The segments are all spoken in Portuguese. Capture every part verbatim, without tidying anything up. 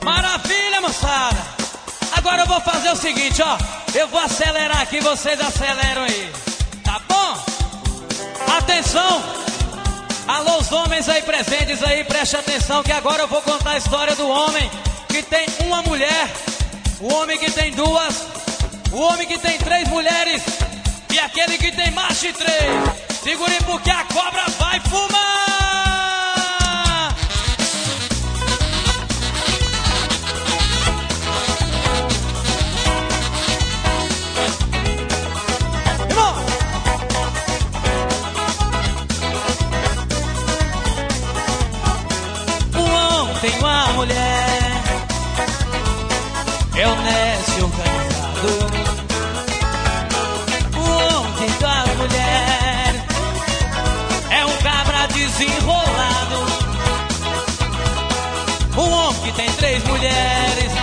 Maravilha, moçada. Agora eu vou fazer o seguinte, ó. Eu vou acelerar aqui, vocês aceleram aí. Tá bom? Atenção. Alô, os homens aí presentes aí, preste atenção que agora eu vou contar a história do homem que tem uma mulher, o homem que tem duas, o homem que tem três mulheres e aquele que tem mais de três. Segure porque a cobra vai fumar. Tem uma mulher, é honesto e organizado. O homem tem duas mulheres, é um cabra desenrolado. O homem que tem três mulheres,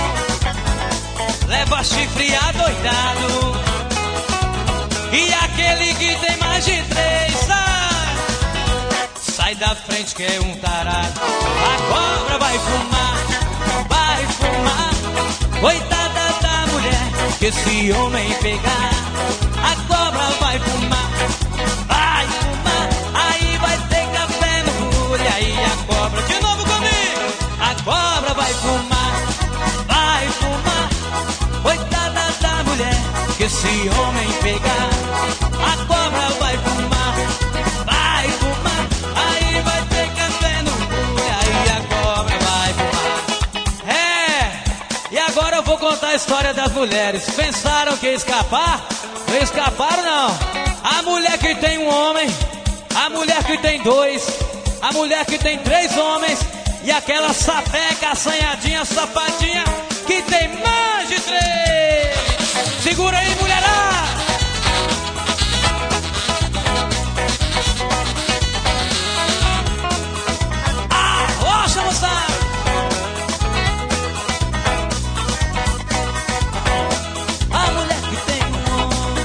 leva chifre adoidado. E aquele que tem mais de três, sai, sai da frente que é um tarado. A cobra vai fumar, vai fumar. Coitada da mulher que esse homem pegar. A cobra vai fumar, vai fumar. Aí vai ter café no bule. Aí a cobra, de novo comigo. A cobra vai fumar, vai fumar. Coitada da mulher que esse homem pegar. A cobra vai fumar, vai fumar. Aí vai ter café no bule. Aí a cobra vai fumar. É, e agora eu vou contar a história das mulheres. Pensaram que ia escapar? Não escaparam não. A mulher que tem um homem, a mulher que tem dois, a mulher que tem três homens e aquela sapeca, assanhadinha, safadinha que tem mais de três. Segura aí, mulherada. Arrocha, moçada. A mulher que tem um homem,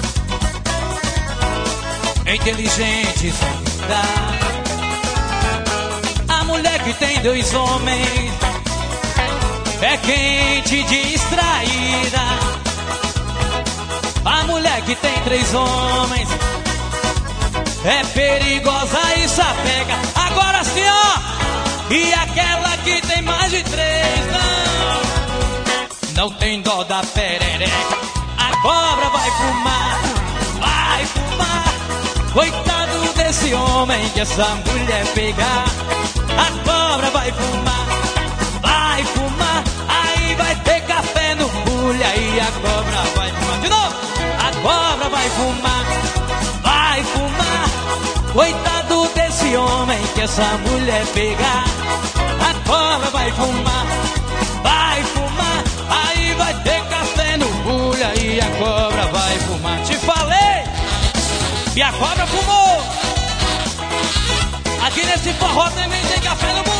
é inteligente, sólida. A mulher que tem dois homens, é quente, distraída. A mulher que tem três homens, é perigosa e sapeca. Agora sim, ó. E aquela que tem mais de três, não, não tem dó da perereca. A cobra vai fumar, vai fumar. Coitado desse homem que essa mulher pegar. A cobra vai fumar, vai fumar. Aí vai ter café no bule. Aí a cobra vai fumar. De novo. A cobra vai fumar, vai fumar. Coitado desse homem que essa mulher pegar. A cobra vai fumar, vai fumar. Aí vai ter café no bule. Aí a cobra vai fumar. Te falei! E a cobra fumou. Aqui nesse forró também tem café no bule.